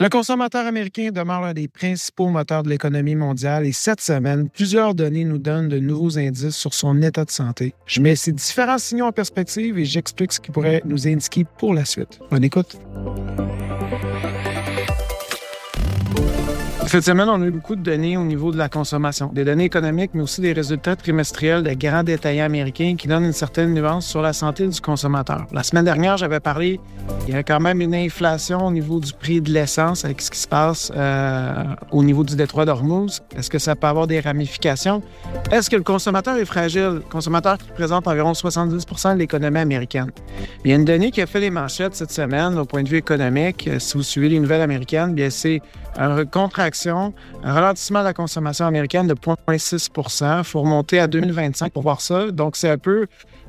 Le consommateur américain demeure l'un des principaux moteurs de l'économie mondiale et cette semaine, plusieurs données nous donnent de nouveaux indices sur son état de santé. Je mets ces différents signaux en perspective et j'explique ce qui pourrait nous indiquer pour la suite. Bonne écoute! Cette semaine, on a eu beaucoup de données au niveau de la consommation, des données économiques, mais aussi des résultats trimestriels des grands détaillants américains qui donnent une certaine nuance sur la santé du consommateur. La semaine dernière, j'avais parlé, il y a quand même une inflation au niveau du prix de l'essence avec ce qui se passe au niveau du détroit d'Ormuz. Est-ce que ça peut avoir des ramifications? Est-ce que le consommateur est fragile? Le consommateur qui représente environ 70 % de l'économie américaine. Il y a une donnée qui a fait les manchettes cette semaine au point de vue économique. Si vous suivez les nouvelles américaines, bien c'est une contraction, un ralentissement de la consommation américaine de 0,6 %. Il faut remonter à 2025 pour voir ça. Donc, c'est un peu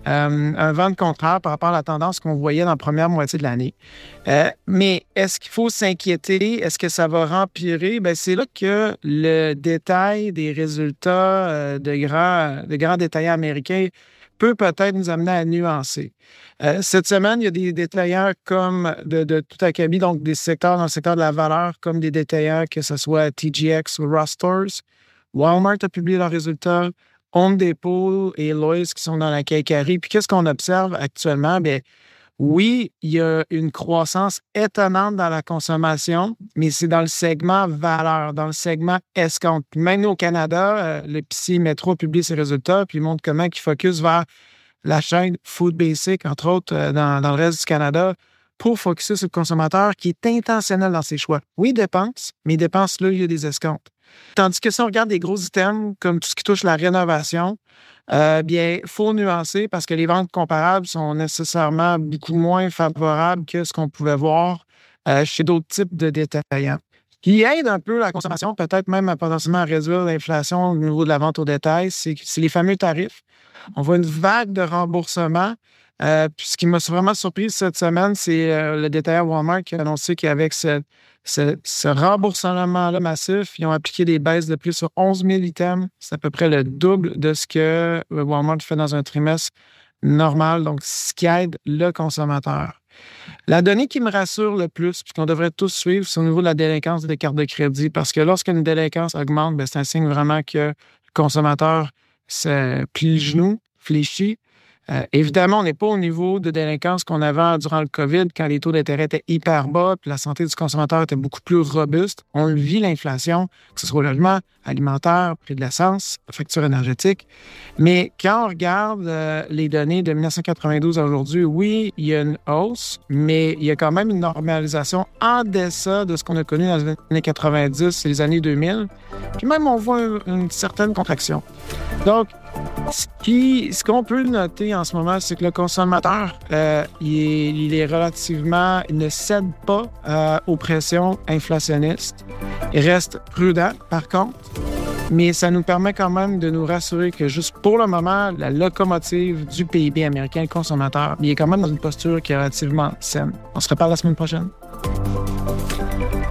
un vent de contraire par rapport à la tendance qu'on voyait dans la première moitié de l'année. Mais est-ce qu'il faut s'inquiéter? Est-ce que ça va empirer? Bien, c'est là que le détail des résultats de grands détaillants américains peut peut-être nous amener à nuancer. Cette semaine, il y a des détaillants comme de tout acabit, donc des secteurs dans le secteur de la valeur, comme des détaillants, que ce soit TJX ou Ross Stores. Walmart a publié leurs résultats, Home Depot et Lowe's qui sont dans la cacaillerie. Puis qu'est-ce qu'on observe actuellement? Bien, oui, il y a une croissance étonnante dans la consommation, mais c'est dans le segment valeur, dans le segment escompte. Même au Canada, l'Épicerie Métro publie ses résultats, puis il montre comment il focus vers la chaîne Food Basic, entre autres, dans le reste du Canada, pour focuser sur le consommateur qui est intentionnel dans ses choix. Oui, il dépense, mais il dépense là, il y a des escomptes. Tandis que si on regarde des gros items, comme tout ce qui touche la rénovation, bien, il faut nuancer parce que les ventes comparables sont nécessairement beaucoup moins favorables que ce qu'on pouvait voir chez d'autres types de détaillants. Ce qui aide un peu la consommation, peut-être même potentiellement à réduire l'inflation au niveau de la vente au détail, c'est les fameux tarifs. On voit une vague de remboursement. Puis ce qui m'a vraiment surpris cette semaine, c'est le détaillant Walmart qui a annoncé qu'avec ce remboursement-là massif, ils ont appliqué des baisses de plus sur 11 000 items. C'est à peu près le double de ce que Walmart fait dans un trimestre normal, donc ce qui aide le consommateur. La donnée qui me rassure le plus, puis qu'on devrait tous suivre, c'est au niveau de la délinquance des cartes de crédit, parce que lorsqu'une délinquance augmente, bien, c'est un signe vraiment que le consommateur se plie le genou, fléchit. Évidemment, on n'est pas au niveau de délinquance qu'on avait durant le COVID, quand les taux d'intérêt étaient hyper bas, puis la santé du consommateur était beaucoup plus robuste. On le vit, l'inflation, que ce soit au logement, alimentaire, prix de l'essence, facture énergétique. Mais quand on regarde les données de 1992 à aujourd'hui, oui, il y a une hausse, mais il y a quand même une normalisation en deçà de ce qu'on a connu dans les années 90 et les années 2000. Puis même, on voit une certaine contraction. Donc, ce qu'on peut noter en ce moment, c'est que le consommateur, il ne cède pas aux pressions inflationnistes. Il reste prudent, par contre, mais ça nous permet quand même de nous rassurer que juste pour le moment, la locomotive du PIB américain, le consommateur, il est quand même dans une posture qui est relativement saine. On se reparle la semaine prochaine.